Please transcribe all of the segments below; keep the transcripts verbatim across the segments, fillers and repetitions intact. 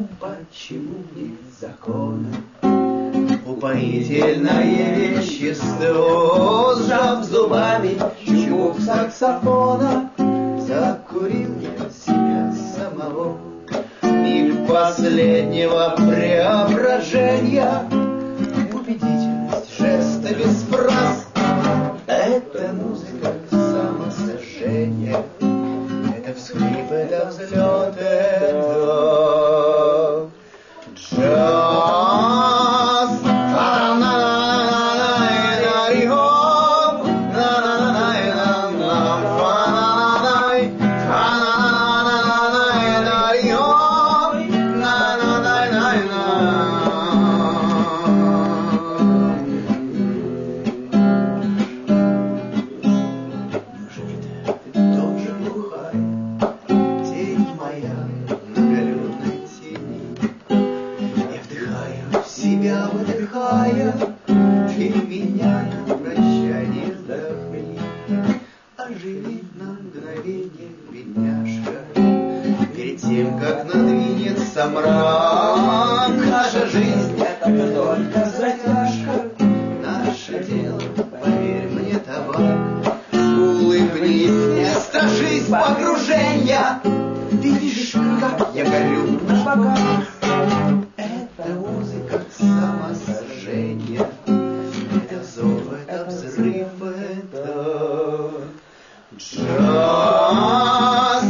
почему нет закона? Упоительное вещество, сжав зубами чубук саксофона, закурил я себя самого. Миг последнего преображения, убедительность жеста без фраз. Это музыка самосожжения, это всхлип, это взлет, это джаз. Выдыхая, ты меня на прощание вдохни, оживи на мгновенье, бедняжка, перед тем, как надвинется мрак. Наша жизнь — это только затяжка, наше дело, поверь мне, табак. Улыбнись, не страшись погружения, видишь, как я горю на боках. Это музыка самосожжения, это зов, это взрыв, это джаз.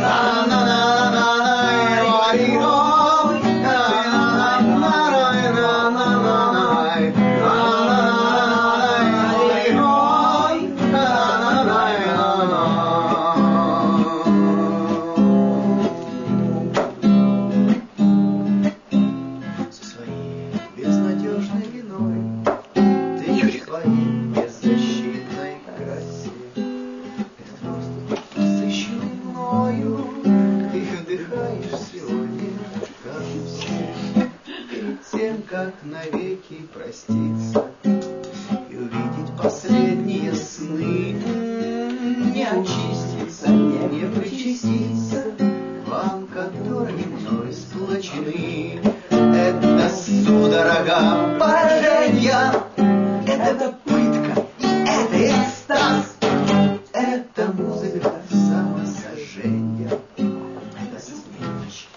Как навеки проститься и увидеть последние сны, не очиститься, не причаститься вам, которые мной сплочены. Это судорога поражения, это пытка и это экстаз, это музыка самосожжения, это смерть.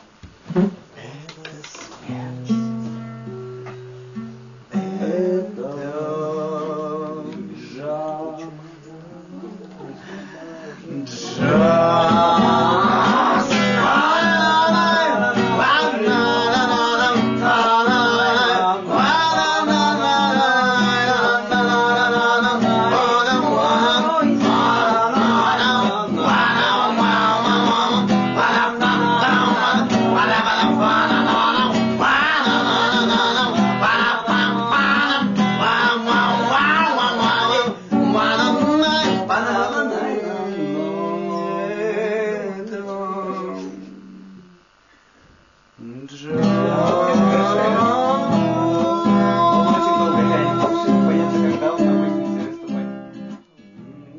Джаз.